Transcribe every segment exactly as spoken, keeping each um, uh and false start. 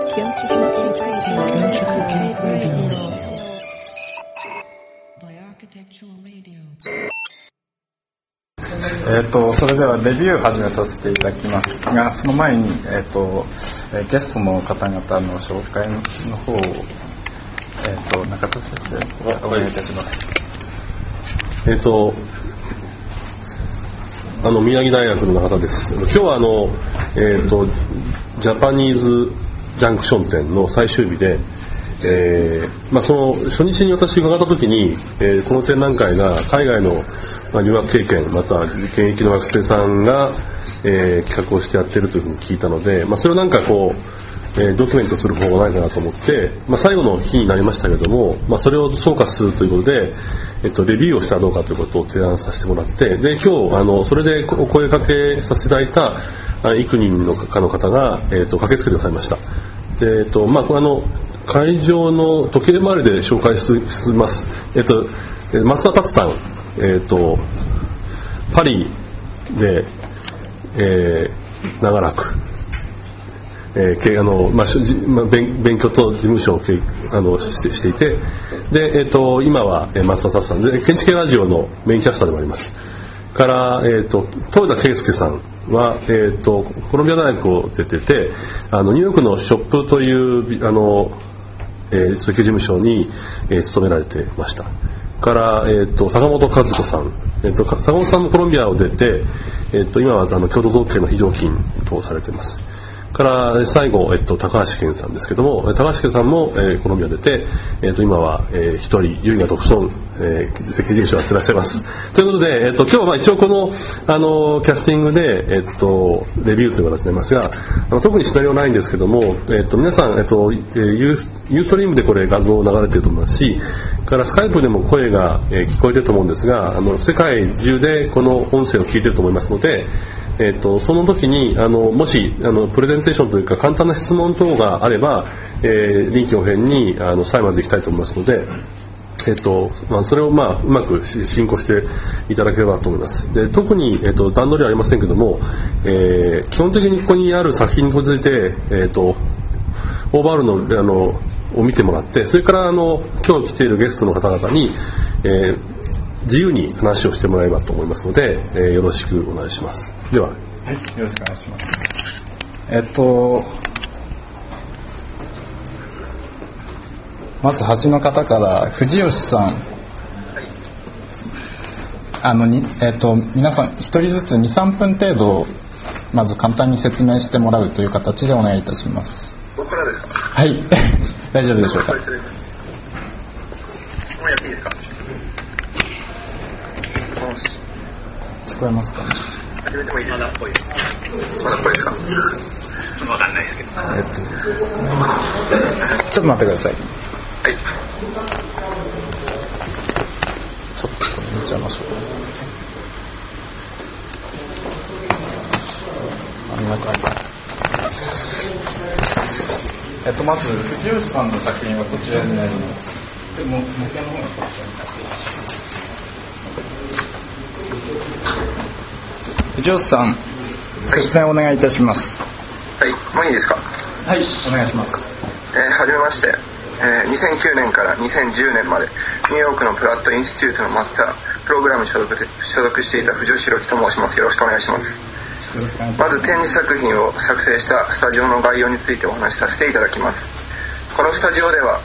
えー、とそれではレビューを始めさせていただきますが、その前に、えー、とゲストの方々の紹介の方を、えー、と中田先生お願いいたします。 えー、とあの宮城大学の中田です。今日はあの、えー、とジャパニーズジャンクション展の最終日で、えーまあ、その初日に私伺った時に、えー、この展覧会が海外の、まあ、留学経験また現役の学生さんが、えー、企画をしてやっているというふうに聞いたので、まあ、それをなんかこう、えー、ドキュメントする方がないかなと思って、まあ、最後の日になりましたけれども、まあ、それを総括するということで、えっと、レビューをしたらどうかということを提案させてもらって、で今日あのそれでお声掛けさせていただいた幾人のかの方が、えっと、駆けつけてくださいました。で、えっとまあ、これあの会場の時計回りで紹介します。えっと、松田達さん、えっと、パリで、えー、長らく、えーあのまあまあ、勉, 勉強と事務所をあの し, てしていて、で、えっと、今は松田達さんで建築系ラジオのメインキャスターでもあります。から、えっと、豊田圭介さんは、えっと、コロンビア大学を出てて、あのニューヨークのショップというあのえー、設計事務所に、えー、勤められてました。から、えー、と坂本和子さん、えー、と坂本さんもコロンビアを出て、えー、と今はあの共同統計の非常勤とされています。から最後、えー、と高橋健さんですけども、高橋健さんも、えー、コロンビア出て、えー、と今は、えー、一人唯我独尊、えー、設計事務所をやってらっしゃいます。ということで、えー、と今日はまあ一応この、あのキャスティングで、えー、とレビューという形になりますが、あの特にシナリオないんですけども、えー、と皆さん、えー、とユーストリームでこれ画像流れていると思いますし、からスカイプでも声が、えー、聞こえていると思うんですが、あの世界中でこの音声を聞いていると思いますので、えー、とその時にあのもしあのプレゼンテーションというか簡単な質問等があれば、えー、臨機応変にあの最後までいきたいと思いますので、えーとまあ、それを、まあ、うまく進行していただければと思います。で特に、えー、と段取りはありませんけども、えー、基本的にここにある作品について、えー、とオーバーオールの、あのを見てもらって、それからあの今日来ているゲストの方々に、えー、自由に話をしてもらえればと思いますので、えー、よろしくお願いします。では、はい、 よろしくお願いします。えっとまず端の方から藤吉さん、あのに、えっと、皆さん一人ずつ にさんぷん程度まず簡単に説明してもらうという形でお願いいたします。 僕からですか？ はい大丈夫でしょうか？ もうやっていいですか？ 聞こえますかね？ 始めてもいいですか？まだっぽいですまだっぽいですか？わかんないですけど、 えっと、ちょっと待ってください。 はい、 ちょっとこれ見ちゃいましょう。ありがとうございます。えっとまず藤吉さんの作品はこちらになります。でも模型の方がこちらになっています。藤吉さん、説明お願いいたします。 はい、もういいですか？ はい、お願いします。 えー、はじめまして、えー、にせんきゅうねんからにせんじゅうねんまでニューヨークのプラットインスティテュートのマスタープログラムに所属で所属していた藤吉弘樹と申します。よろしくお願いします。まず展示作品を作成したスタジオの概要についてお話しさせていただきます。このスタジオでは、はい、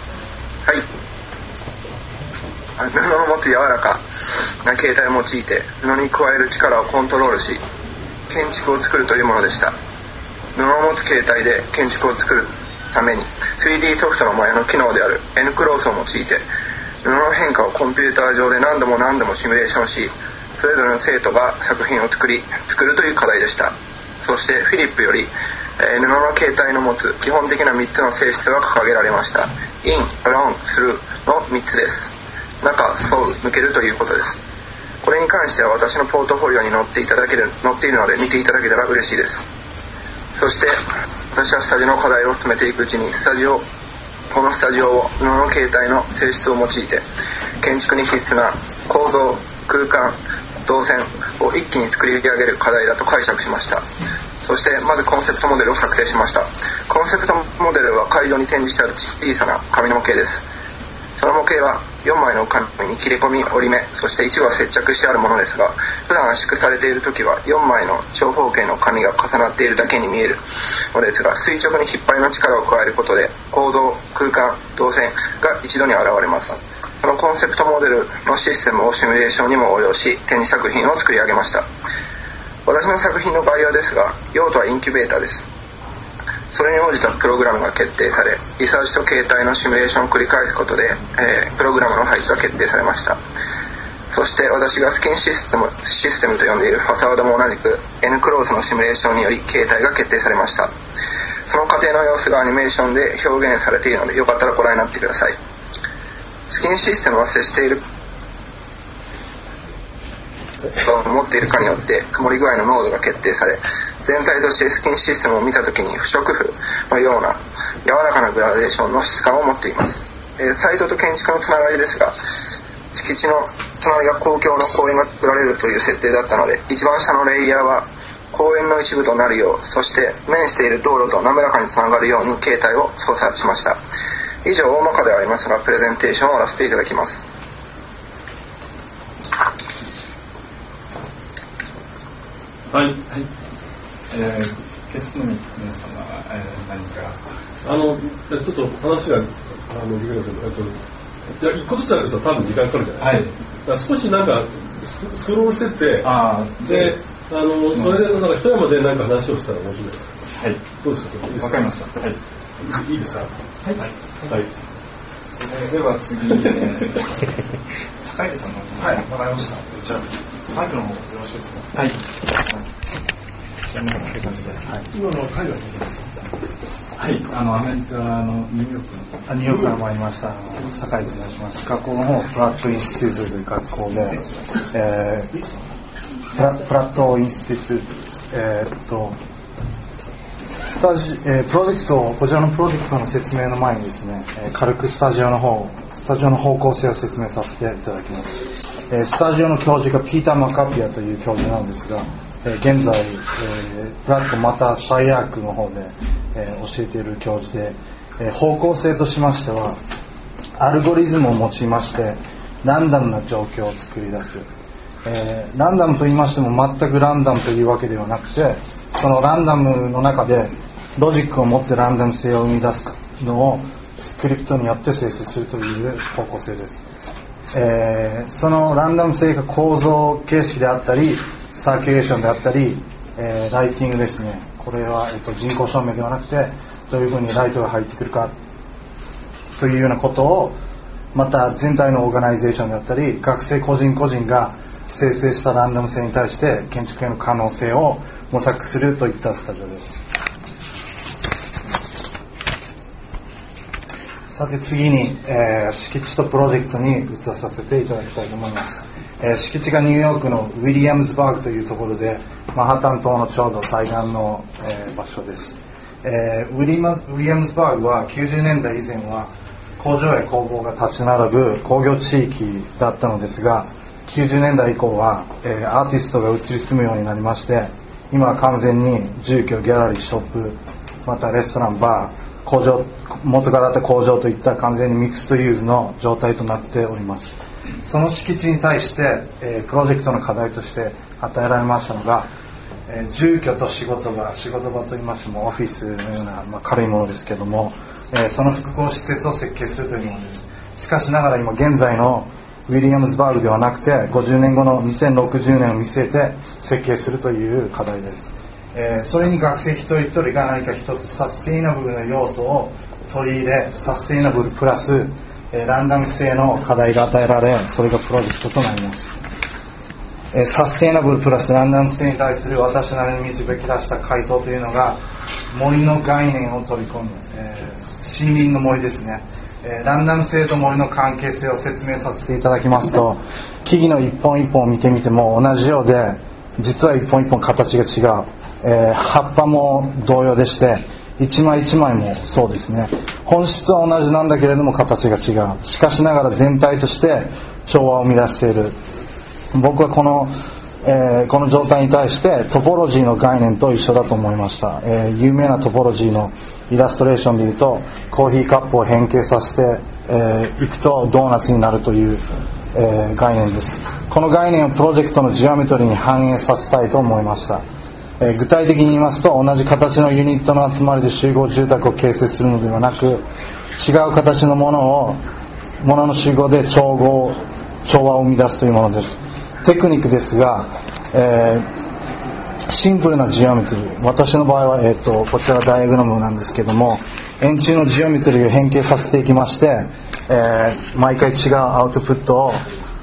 布の持つ柔らかな形態を用いて布に加える力をコントロールし建築を作るというものでした。布を持つ形態で建築を作るために スリーディー ソフトの前の機能である N クロースを用いて布の変化をコンピューター上で何度も何度もシミュレーションし、それぞれの生徒が作品を作り作るという課題でした。そしてフィリップより、えー、布の形態の持つ基本的なみっつの性質が掲げられました。イン、アラウン、スルーのみっつです。中、沿う、抜けるということです。これに関しては私のポートフォリオに載っていただける載っているので見ていただけたら嬉しいです。そして私はスタジオの課題を進めていくうちにスタジオこのスタジオを布の形態の性質を用いて建築に必須な構造、空間、動線を一気に作り上げる課題だと解釈しました。 そしてまずコンセプトモデルを作成しました。コンセプトモデルは回路に展示してある小さな紙の模型です。その模型はよんまいの紙に切れ込み、折り目、そして一部は接着してあるものですが、普段圧縮されている時はよんまいの長方形の紙が重なっているだけに見えるのですが、垂直に引っ張りの力を加えることで行動、空間、動線が一度に現れます。そのコンセプトモデルのシステムをシミュレーションにも応用し、展示作品を作り上げました。私の作品の概要ですが、用途はインキュベーターです。それに応じたプログラムが決定され、リサーチと形態のシミュレーションを繰り返すことで、えー、プログラムの配置は決定されました。そして私がスキンシステム、システムと呼んでいるファサードも同じく N クローズのシミュレーションにより形態が決定されました。その過程の様子がアニメーションで表現されているので、よかったらご覧になってください。スキンシステムは接している持っているかによって曇り具合の濃度が決定され、全体としてスキンシステムを見たときに不織布のような柔らかなグラデーションの質感を持っています。えー、サイトと建築のつながりですが、敷地の隣が公共の公園が作られるという設定だったので、一番下のレイヤーは公園の一部となるよう、そして面している道路と滑らかにつながるように形態を操作しました。以上、大まかではありますがプレゼンテーションを終わらせていただきます。 はい、はい、 えー、ゲストの皆様、えー、何かあのちょっと話があの理解すると、いや一個ずつやると多分時間かかるじゃない、はい、だから少しなんかスクロールしてって、あであの、うん、それでなんか一山でなんか話をしたら面白いです。はい、どうですか。わかりました。はい、いいですか。はい、はい、はい、 えー、では次、えー、坂井さんのはい、わかりました。じゃあマイクの方よろしいですか。はい。じゃあ今の感じで、はい。今の海外のですか。 はい。あのアメリカのニューヨークの。 あ、ニューヨークから参りました。坂井と申します。学校の方、プラットインスティテュートという学校で、えー、プラ、プラットインスティテュートです。えー、っとスタジ、えー、プロジェクト、こちらのプロジェクトの説明の前にですね、えー、軽くスタジオの方、スタジオの方向性を説明させていただきます。えー、スタジオの教授がピーター・マカピアという教授なんですが、えー、現在、えー、プラットまたサイアークの方で、えー、教えている教授で、えー、方向性としましてはアルゴリズムを用いましてランダムな状況を作り出す、えー、ランダムと言いましても全くランダムというわけではなくて、そのランダムの中でロジックを持ってランダム性を生み出すのをスクリプトによって生成するという方向性です。えー、そのランダム性が構造形式であったりサーキュレーションであったり、えー、ライティングですね。これは、えっと、人工照明ではなくてどういうふうにライトが入ってくるかというようなことを、また全体のオーガナイゼーションであったり学生個人個人が生成したランダム性に対して建築への可能性を模索するといったスタジオです。さて次に、えー、敷地とプロジェクトに移らさせていただきたいと思います。えー、敷地がニューヨークのウィリアムズバーグというところでマンハッタン島のちょうど対岸の、えー、場所です。えー、ウィリマ、ウィリアムズバーグはきゅうじゅうねんだい以前は工場や工房が立ち並ぶ工業地域だったのですが、きゅうじゅうねんだい以降は、えー、アーティストが移り住むようになりまして、今は完全に住居、ギャラリー、ショップ、またレストラン、バー、工場、元からあった工場といった完全にミックストユーズの状態となっております。その敷地に対して、えー、プロジェクトの課題として与えられましたのが、えー、住居と仕事場、仕事場といいましてもオフィスのような、まあ、軽いものですけども、えー、その複合施設を設計するというものです。しかしながら今現在のウィリアムズバーグではなくてごじゅうねんごのにせんろくじゅうねんを見据えて設計するという課題です。えー、それに学生一人一人が何か一つサステイナブルな要素を取り入れ、サステイナブルプラス、えー、ランダム性の課題が与えられ、それがプロジェクトとなります。えー、サステイナブルプラスランダム性に対する私なりに導き出した回答というのが森の概念を取り込む、えー、森林の森ですね。えー、ランダム性と森の関係性を説明させていただきますと、木々の一本一本を見てみても同じようで実は一本一本形が違う、えー、葉っぱも同様でして一枚一枚もそうですね。本質は同じなんだけれども形が違う。しかしながら全体として調和を生み出している。僕はこの、 えー、この状態に対してトポロジーの概念と一緒だと思いました、えー、有名なトポロジーのイラストレーションでいうとコーヒーカップを変形させて、えー、いくとドーナツになるという、えー、概念です。この概念をプロジェクトのジオメトリーに反映させたいと思いました。えー、具体的に言いますと同じ形のユニットの集まりで集合住宅を形成するのではなく違う形のものをものの集合で調合調和を生み出すというものです。テクニックですが、えー、シンプルなジオメトリー、私の場合は、えー、とこちらダイアグラムなんですけども円柱のジオメトリーを変形させていきまして、えー、毎回違うアウトプットを、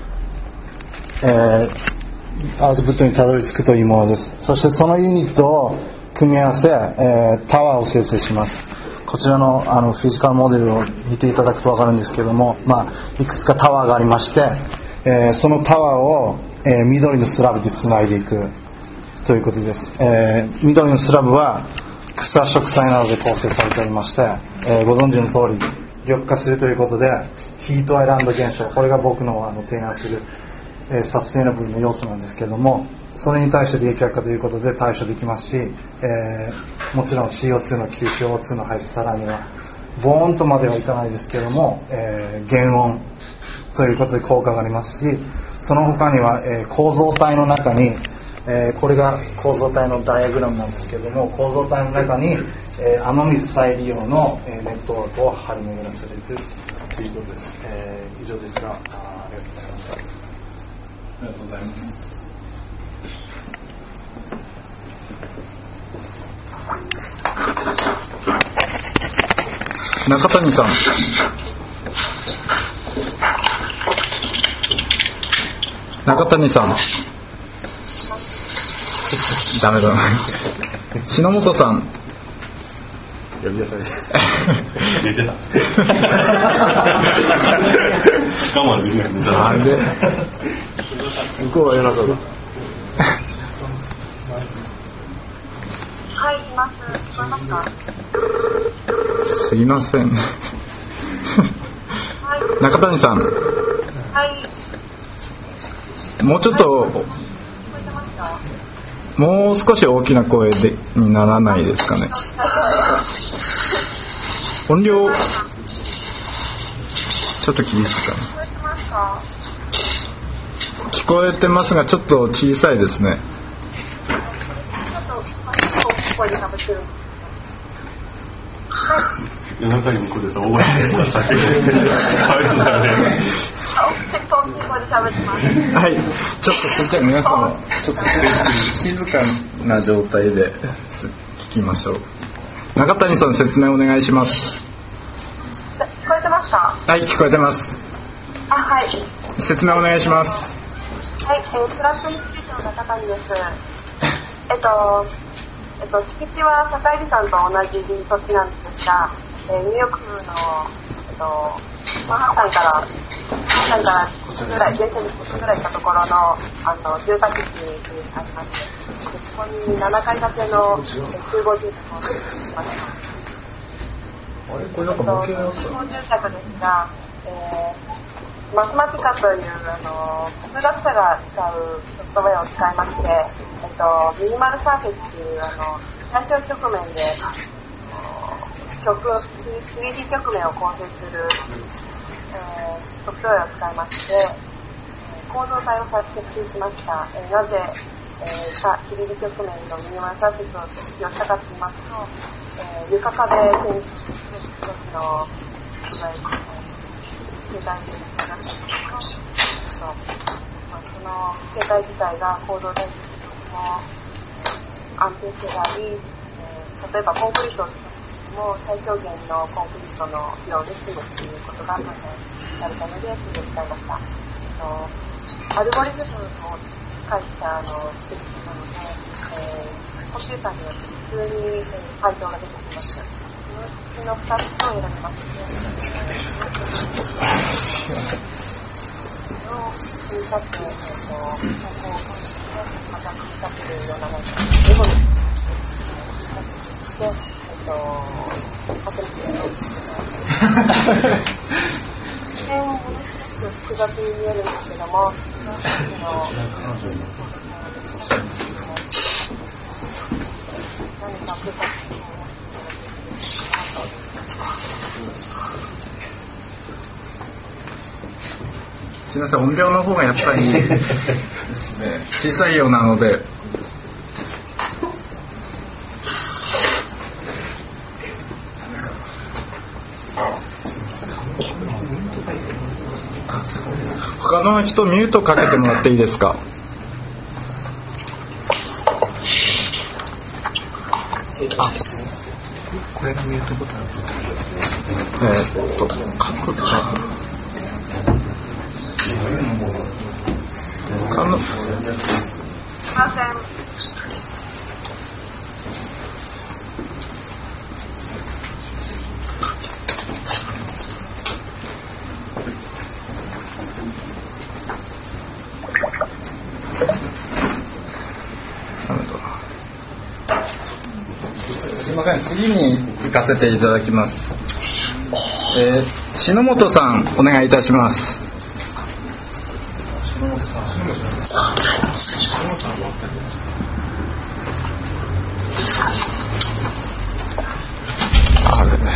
えー、アウトプットにたどり着くというものです。そしてそのユニットを組み合わせ、えー、タワーを生成します。こちら の, あのフィジカルモデルを見ていただくと分かるんですけども、まあ、いくつかタワーがありまして、えー、そのタワーを、えー、緑のスラブでつないでいくということです。えー、緑のスラブは草植栽などで構成されておりまして、えー、ご存知の通り緑化するということでヒートアイランド現象、これが僕 の, あの提案する、えー、サステイナブルの要素なんですけども、それに対して利益悪化ということで対処できますし、えー、もちろん シーオーツー の吸収 オーツー の排出、さらにはボーンとまではいかないですけども、えー、減温ということで効果がありますし、その他には、えー、構造体の中に、えー、これが構造体のダイアグラムなんですけども、構造体の中に、えー、雨水再利用の、えー、ネットワークを張り巡らせていくということです。えー、以上ですが、あ、ありがとうございました。ありがとうございます。中谷さん、中谷さん、ダメだな。篠本さん、 呼び出されて寝てた我慢できない寝たなんで向こうは夜中だ。 はい、います。聞こえますか？ すいません。 はい、 中谷さん、 はい、 もうちょっと、 聞こえてますか？ もう少し大きな声でにならないですかね。音量ちょっと厳しいか聞こえてますか？ な。聞こえてますがちょっと小さいですね。 ちょっと大声で喋ってる。 夜中に向こうでさ大声でさ叫んでかわいそうだよね。 大きい声で喋ってます。 はい、ちょっとそれじゃあ皆さんもちょっと静かな状態で聞きましょう。中谷さん、説明お願いします。 聞こえてますか？ はい、聞こえてます。 あ、はい。 説明お願いします。 はい、えー、プラスインスティートの中谷です。えっと、えっと、敷地は坂入さんと同じ土地なんですが、えー、ニューヨークの、えっと、マンハッタンから、マンハッタンからぐらい、電車に少しぐらい行ったところの、あの、住宅地にありまして、そこにななかい建ての集合住宅を建設しました。 あれ、これなんか模型なん集合住宅ですが、えー、マスマティカというあの数学者が使うソフトウェアを使いまして、えっと、ミニマルサーフェスというあの最小局面で曲 スリーディー 局面を構成する、えー、ソフトウェアを使いまして構造体を設計しました。えー、なぜ、えー、スリーディー 局面のミニマルサーフェスを適用したかと言いますと、えー、床壁建築する時のいわゆる携帯になったところ、その携帯自体が構造体とても安定性があり、えー、例えばコンクリートを使っても最小限のコンクリートの量で済むということが考えられたので、それを使いました。アルゴリズムを介したあの設計なので、えー、コンピューターによって普通に、えー、回答が出てきました。そのふたつを選びまして、 すいません。 それを組み立てて、えっと、ここをまた組み立てるようなものを英語で組み立てて、えっと、かけている視点をものすごく複雑に見えるんですけども、そのすいません、音量の方がやっぱりですね、小さいようなので。他の人ミュートかけてもらっていいですか。 あ、これがミュートボタンですか。 えー、っと角度他のすいません。 すいません、次に行かせていただきます。えー、篠本さんお願いいたします。あれね、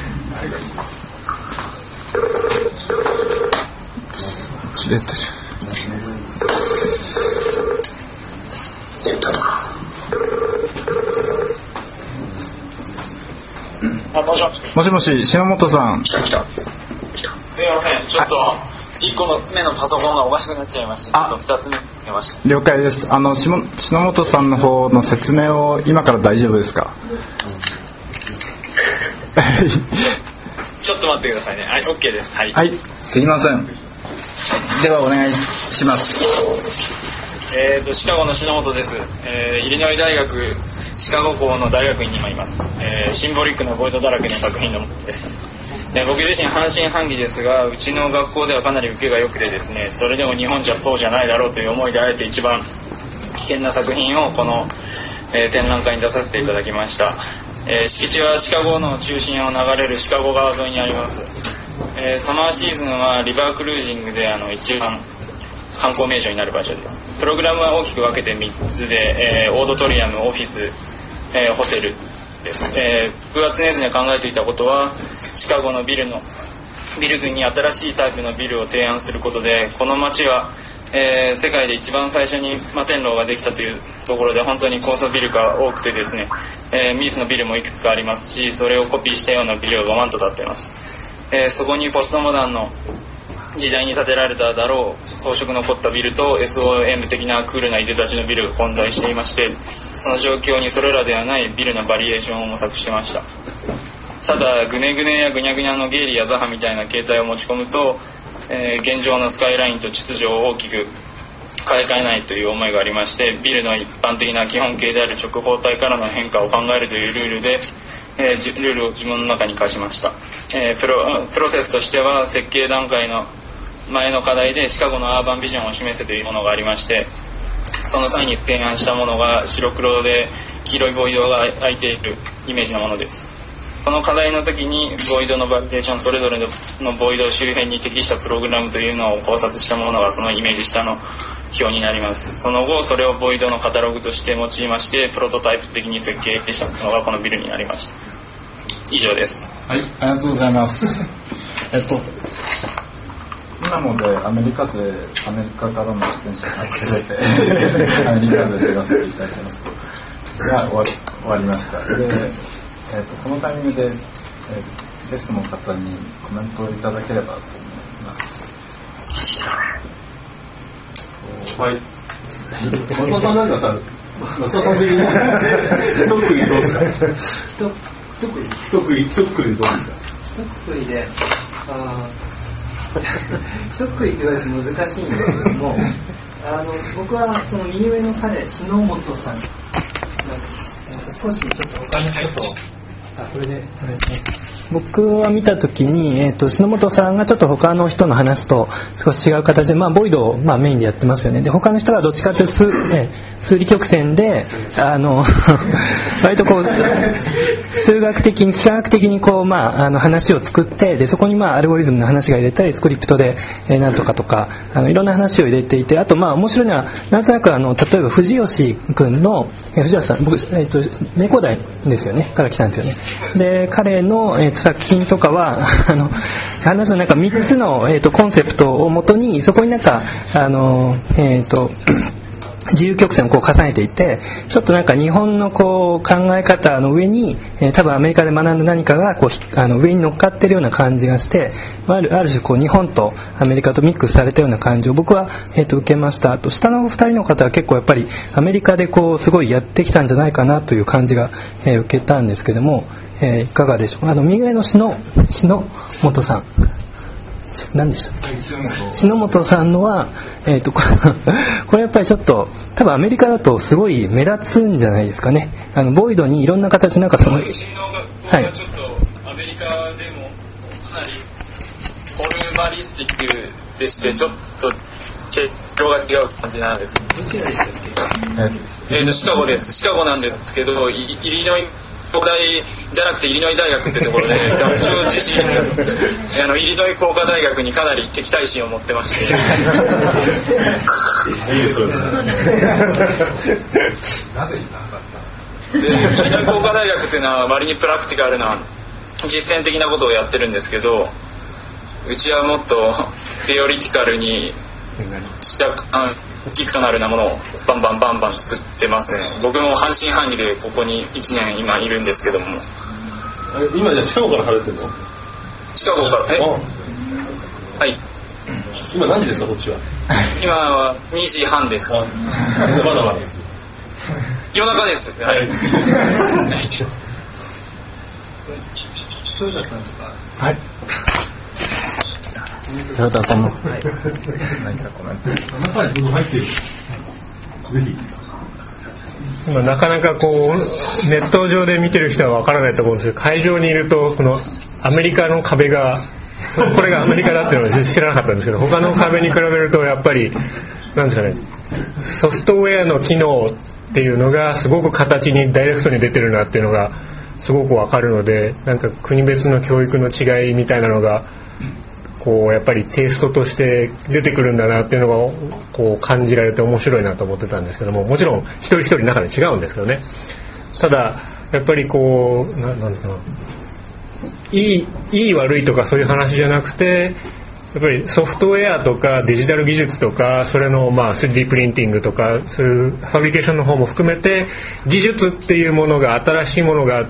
切れてる。 あ、もしもし。 もしもし、篠本さん。 来た来た。すいません、ちょっと一個の目のパソコンがおかしくなっちゃいました。ちょっと二つ目つけました。 了解です。あの篠本さんの方の説明を今から大丈夫ですか。 ちょっと待ってくださいね。はい、OK です。はい。 はい、すいません。ではお願いします。 えーと、シカゴの篠本です。えー、イリノイ大学シカゴ校の大学院に今います。えー、シンボリックなボイドだらけの作品のものです。で、僕自身半信半疑ですが、うちの学校ではかなり受けが良くてですね、それでも日本じゃそうじゃないだろうという思いであえて一番危険な作品をこの、えー、展覧会に出させていただきました。えー、敷地はシカゴの中心を流れるシカゴ川沿いにあります。えー、サマーシーズンはリバークルージングであの一番観光名所になる場所です。プログラムは大きく分けてみっつで、えー、オードトリアム、オフィス、えー、ホテルです。えー、僕が常々考えていたことは、シカゴのビルのビル群に新しいタイプのビルを提案することで、この街は、えー、世界で一番最初に摩天楼ができたというところで本当に高層ビルが多くてですね、えー、ミースのビルもいくつかありますし、それをコピーしたようなビルがごまんと建っています。えー、そこにポストモダンの時代に建てられただろう装飾の凝ったビルと エスオーエム 的なクールないでたちのビルが混在していまして、その状況にそれらではないビルのバリエーションを模索してました。ただグネグネやグニャグニャのゲイリーやザハみたいな形態を持ち込むと、えー、現状のスカイラインと秩序を大きく変え替えないという思いがありまして、ビルの一般的な基本形である直方体からの変化を考えるというルールで、えー、ルールを自分の中に課しました。えー、プロ、プロセスとしては設計段階の前の課題でシカゴのアーバンビジョンを示せというものがありまして、その際に提案したものが白黒で黄色いボイドが空いているイメージのものです。この課題の時にボイドのバリエーション、それぞれのボイド周辺に適したプログラムというのを考察したものがそのイメージ下の表になります。その後それをボイドのカタログとして用いましてプロトタイプ的に設計したものがこのビルになりました。以上です。 はい、ありがとうございます。えっと今のでアメリカ勢、アメリカからの出演者が出てアメリカ勢出させていただきますとが終わり、終わりました。で、えっとこのタイミングで、えー、ゲストの方にコメントをいただければと思います。 はい。松尾さんなんかさ、松尾さん的に一括りどうですか？一括り一括り一括りどうですか？ 一括りで、あ一括りって言われて難しいんですけども、あの僕はその右上の彼篠本さん、なんか少しちょっと他のことを、あこれでお願いします。僕は見たときに、えー、と篠本さんがちょっと他の人の話と少し違う形で、まあ、ボイドを、まあ、メインでやってますよね。で他の人がどっちかというと、えー数理曲線であの割とこう数学的に幾何学的にこう、まあ、あの話を作って、でそこにまあアルゴリズムの話が入れたりスクリプトで、えー、なんとかとかあのいろんな話を入れていて、あとまあ面白いのはなんとなくあの例えば藤吉君の、えー、藤吉さん僕、えー、と名工大ですよねから来たんですよね。で彼の、えー、と作品とかはあの話のなんかみっつの、えー、とコンセプトをもとにそこになんかあのえっ、ー、と自由曲線をこう重ねていて、ちょっとなんか日本のこう考え方の上に、えー、多分アメリカで学んだ何かがこうあの上に乗っかってるような感じがして、ある、ある種こう日本とアメリカとミックスされたような感じを僕は、えー、と受けました。あと下のふたりの方は結構やっぱりアメリカでこうすごいやってきたんじゃないかなという感じが、えー、受けたんですけども、えー、いかがでしょうか。あの右上の篠篠本さん何でしたっけ、篠本さんのは、えー、とこれやっぱりちょっと多分アメリカだとすごい目立つんじゃないですかね。あのボイドにいろんな形なんかその、はい、 ちょっとアメリカでもかなりフォルマリスティックでしてちょっと結構が違う感じなんです。どちらでしたっけ？えーとシカゴです。シカゴなんですけど、イリノイ工大じゃなくてイリノイ大学ってところで学長自身あのイリノイ工科大学にかなり敵対心を持ってましてなぜ行かなかったでイリノイ工科大学っていうのは割にプラクティカルな実践的なことをやってるんですけど、うちはもっとテオリティカルにしたギクトナルなものをバンバンバンバン作ってますね。僕も半信半疑でここにいちねん今いるんですけども。 今じゃあシカゴから話してるの？ シカゴからえはい。 今何時ですかこっちは？ 今はにじはんです。 まだまだです。 夜中です。はい。 豊田さんとか。 はい。豊田さんも、はい、何かコメント中に僕入ってる。ぜひ。 今なかなかこうネット上で見てる人は分からないと思うんですけど、会場にいるとこのアメリカの壁がこれがアメリカだっていうのを知らなかったんですけど、他の壁に比べるとやっぱりなんですかね、ソフトウェアの機能っていうのがすごく形にダイレクトに出てるなっていうのがすごく分かるので、なんか国別の教育の違いみたいなのがこうやっぱりテイストとして出てくるんだなっていうのがこう感じられて面白いなと思ってたんですけども、もちろん一人一人の中で違うんですけどね。ただやっぱりこう な, なんですかないいいい悪いとかそういう話じゃなくて、やっぱりソフトウェアとかデジタル技術とかそれのまあ スリーディー プリンティングとかそういうファブリケーションの方も含めて技術っていうものが新しいものがあって、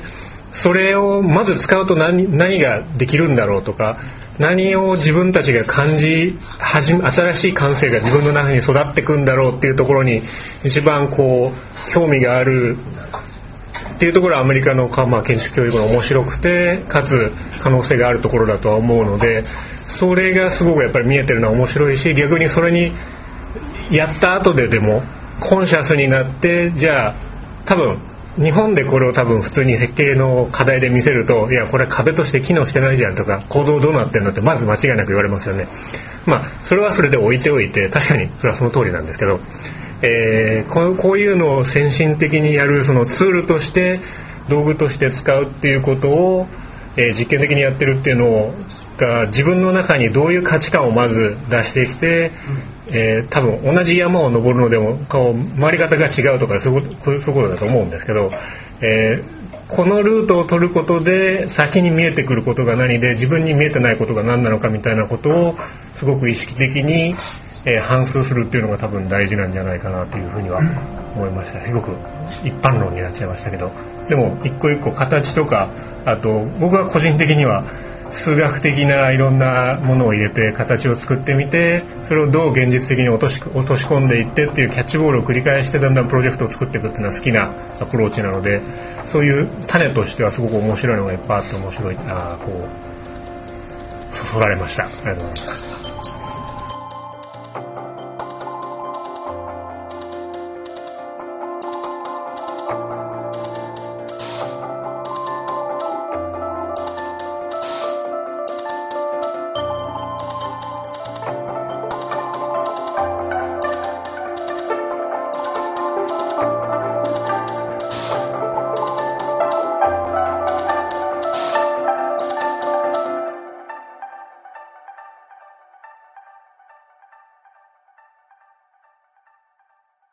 それをまず使うと 何, 何ができるんだろうとか、何を自分たちが感じ始め新しい感性が自分の中に育ってくんだろうっていうところに一番こう興味があるっていうところはアメリカの、まあ、建築教育の面白くてかつ可能性があるところだとは思うので、それがすごくやっぱり見えてるのは面白いし、逆にそれにやった後ででもコンシャスになって、じゃあ多分日本でこれを多分普通に設計の課題で見せると、いやこれ壁として機能してないじゃんとか構造どうなってんのってまず間違いなく言われますよね。まあそれはそれで置いておいて、確かにそれはその通りなんですけど、えー、こう、こういうのを先進的にやるそのツールとして道具として使うっていうことを、えー、実験的にやってるっていうのが自分の中にどういう価値観をまず出してきて、えー、多分同じ山を登るのでもこう回り方が違うとかそういうこと、そういうことだと思うんですけど、えー、このルートを取ることで先に見えてくることが何で自分に見えてないことが何なのかみたいなことをすごく意識的に、えー、反芻するっていうのが多分大事なんじゃないかなというふうには思いました。すごく一般論になっちゃいましたけど、でも一個一個形とか、あと僕は個人的には数学的ないろんなものを入れて形を作ってみて、それをどう現実的に落とし、落とし込んでいってっていうキャッチボールを繰り返してだんだんプロジェクトを作っていくっていうのは好きなアプローチなので、そういう種としてはすごく面白いのがいっぱいあって面白い、あこうそそられました。ありがとうございます。